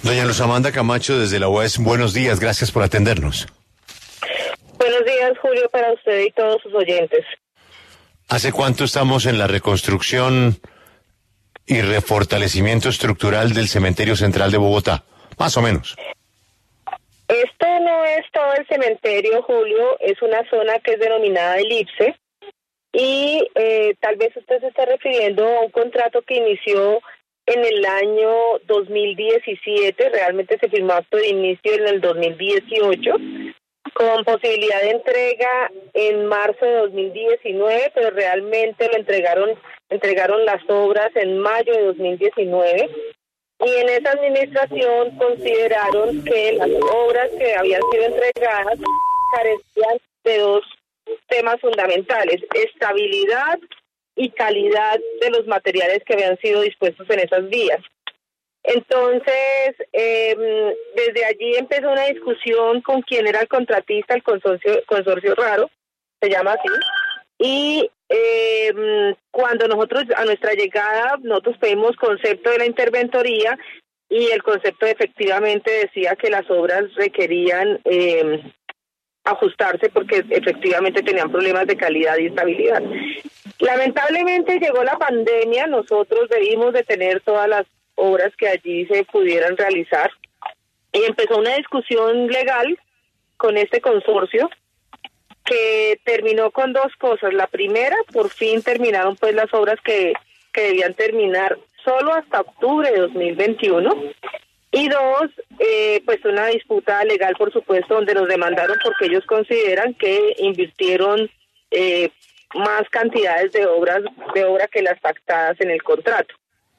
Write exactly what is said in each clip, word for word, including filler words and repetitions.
Doña Luz Amanda Camacho, desde la U A S, buenos días, gracias por atendernos. Buenos días, Julio, para usted y todos sus oyentes. ¿Hace cuánto estamos en la reconstrucción y refortalecimiento estructural del Cementerio Central de Bogotá? Más o menos. Esto no es todo el cementerio, Julio, es una zona que es denominada elipse y eh, tal vez usted se está refiriendo a un contrato que inició en el año dos mil diecisiete, realmente se firmó acto de inicio en el dos mil dieciocho, con posibilidad de entrega en marzo de dos mil diecinueve, pero realmente lo entregaron, entregaron las obras en mayo de dos mil diecinueve. Y en esa administración consideraron que las obras que habían sido entregadas carecían de dos temas fundamentales: estabilidad y calidad de los materiales que habían sido dispuestos en esas vías. Entonces, eh, desde allí empezó una discusión con quién era el contratista, el consorcio, consorcio Raro, se llama así, y eh, cuando nosotros, a nuestra llegada, nosotros pedimos concepto de la interventoría y el concepto efectivamente decía que las obras requerían eh, ajustarse porque efectivamente tenían problemas de calidad y estabilidad. Lamentablemente llegó la pandemia, nosotros debimos de tener todas las obras que allí se pudieran realizar y empezó una discusión legal con este consorcio que terminó con dos cosas. La primera, por fin terminaron pues las obras que, que debían terminar solo hasta octubre de dos mil veintiuno. Y dos, eh, pues una disputa legal, por supuesto, donde nos demandaron porque ellos consideran que invirtieron eh, más cantidades de obras de obra que las pactadas en el contrato.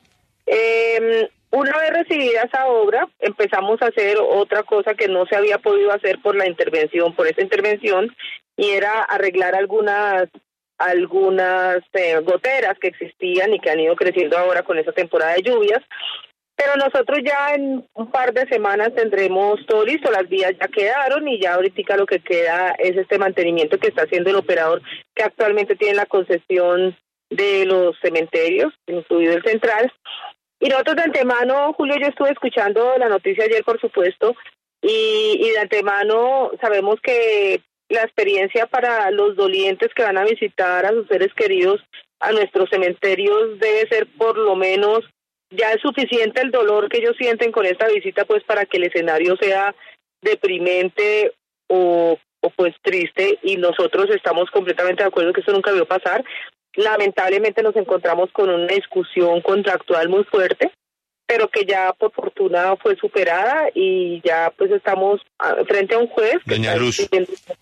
Eh, una vez recibida esa obra, empezamos a hacer otra cosa que no se había podido hacer por la intervención, por esa intervención, y era arreglar algunas algunas eh, goteras que existían y que han ido creciendo ahora con esta temporada de lluvias. Pero nosotros ya en un par de semanas tendremos todo listo, las vías ya quedaron y ya ahorita lo que queda es este mantenimiento que está haciendo el operador que actualmente tiene la concesión de los cementerios, incluido el central. Y nosotros de antemano, Julio, yo estuve escuchando la noticia ayer, por supuesto, y, y de antemano sabemos que la experiencia para los dolientes que van a visitar a sus seres queridos a nuestros cementerios debe ser por lo menos, ya es suficiente el dolor que ellos sienten con esta visita, pues para que el escenario sea deprimente o, o pues triste, y nosotros estamos completamente de acuerdo que eso nunca debió pasar. Lamentablemente nos encontramos con una discusión contractual muy fuerte, pero que ya por fortuna fue superada y ya pues estamos frente a un juez que Doña Luz, está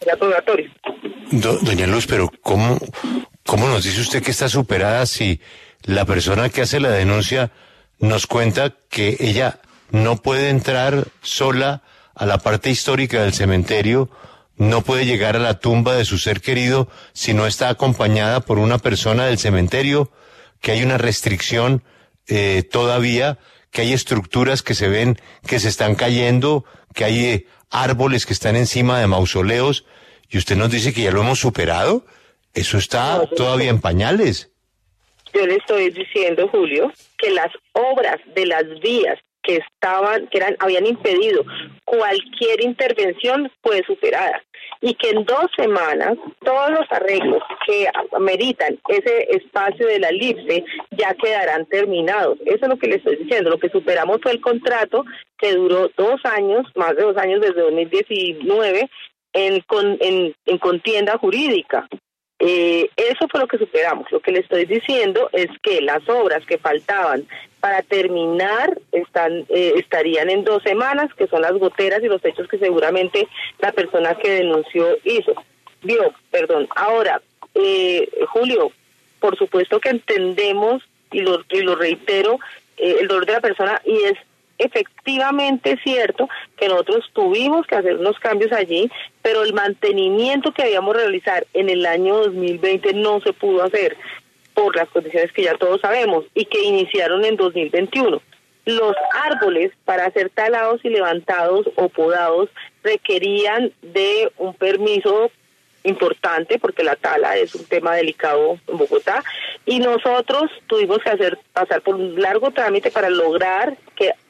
do, Doña Luz, pero ¿cómo, ¿cómo nos dice usted que está superada si la persona que hace la denuncia nos cuenta que ella no puede entrar sola a la parte histórica del cementerio, no puede llegar a la tumba de su ser querido si no está acompañada por una persona del cementerio, que hay una restricción eh, todavía, que hay estructuras que se ven que se están cayendo, que hay eh, árboles que están encima de mausoleos, y usted nos dice que ya lo hemos superado? Eso está no, todavía en pañales. Yo le estoy diciendo, Julio, que las obras de las vías que estaban, que eran, habían impedido cualquier intervención fue superada y que en dos semanas todos los arreglos que ameritan ese espacio de la elipse ya quedarán terminados. Eso es lo que le estoy diciendo. Lo que superamos fue el contrato que duró dos años, más de dos años desde dos mil diecinueve, en, con, en, en contienda jurídica. Eh, eso fue lo que superamos. Lo que le estoy diciendo es que las obras que faltaban para terminar están eh, estarían en dos semanas, que son las goteras y los techos que seguramente la persona que denunció hizo. Vio, perdón. Ahora, eh, Julio, por supuesto que entendemos, y lo, y lo reitero, eh, el dolor de la persona, y es efectivamente cierto que nosotros tuvimos que hacer unos cambios allí, pero el mantenimiento que debíamos realizar en el año dos mil veinte no se pudo hacer por las condiciones que ya todos sabemos y que iniciaron en dos mil veintiuno. Los árboles para ser talados y levantados o podados requerían de un permiso importante porque la tala es un tema delicado en Bogotá y nosotros tuvimos que hacer pasar por un largo trámite para lograr que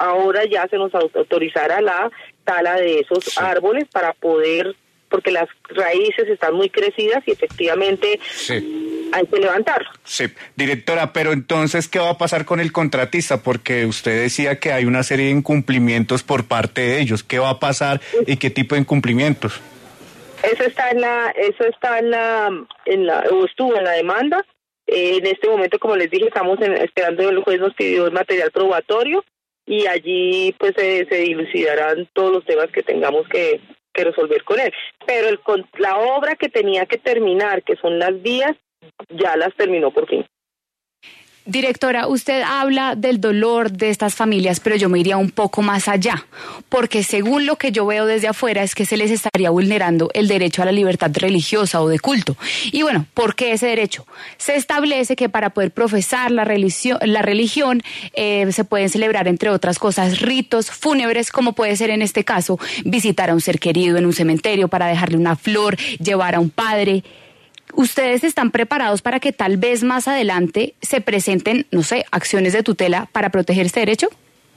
ahora ya se nos autorizara la tala de esos sí. árboles para poder, porque las raíces están muy crecidas y efectivamente sí. hay que levantarlo. Sí, directora, pero entonces, ¿qué va a pasar con el contratista? Porque usted decía que hay una serie de incumplimientos por parte de ellos. ¿Qué va a pasar y qué tipo de incumplimientos? Eso está en la, eso está en la, en la, o estuvo en la demanda. Eh, en este momento, como les dije, estamos en, esperando, el juez nos pidió el material probatorio y allí pues se, se dilucidarán todos los temas que tengamos que, que resolver con él. Pero el, con, la obra que tenía que terminar, que son las vías, ya las terminó por fin. Directora, usted habla del dolor de estas familias, pero yo me iría un poco más allá, porque según lo que yo veo desde afuera es que se les estaría vulnerando el derecho a la libertad religiosa o de culto. Y bueno, ¿por qué ese derecho? Se establece que para poder profesar la religión, la religión eh, se pueden celebrar, entre otras cosas, ritos fúnebres, como puede ser en este caso visitar a un ser querido en un cementerio para dejarle una flor, llevar a un padre. ¿Ustedes están preparados para que tal vez más adelante se presenten, no sé, acciones de tutela para proteger este derecho?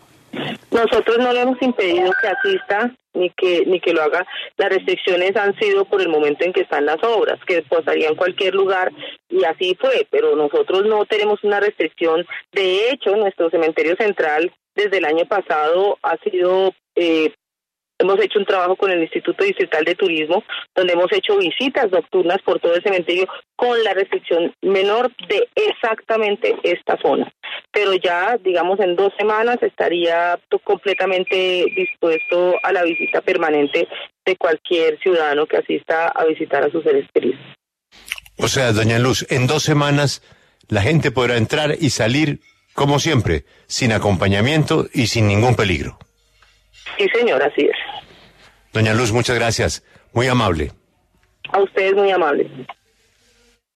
Nosotros no le hemos impedido que asista ni que ni que lo haga. Las restricciones han sido por el momento en que están las obras, que pasaría en cualquier lugar y así fue, pero nosotros no tenemos una restricción. De hecho, nuestro cementerio central desde el año pasado ha sido... Eh, Hemos hecho un trabajo con el Instituto Distrital de Turismo, donde hemos hecho visitas nocturnas por todo el cementerio con la restricción menor de exactamente esta zona. Pero ya, digamos, en dos semanas estaría completamente dispuesto a la visita permanente de cualquier ciudadano que asista a visitar a sus seres queridos. O sea, doña Luz, en dos semanas la gente podrá entrar y salir, como siempre, sin acompañamiento y sin ningún peligro. Sí, señor, así es. Doña Luz, muchas gracias. Muy amable. A ustedes muy amables.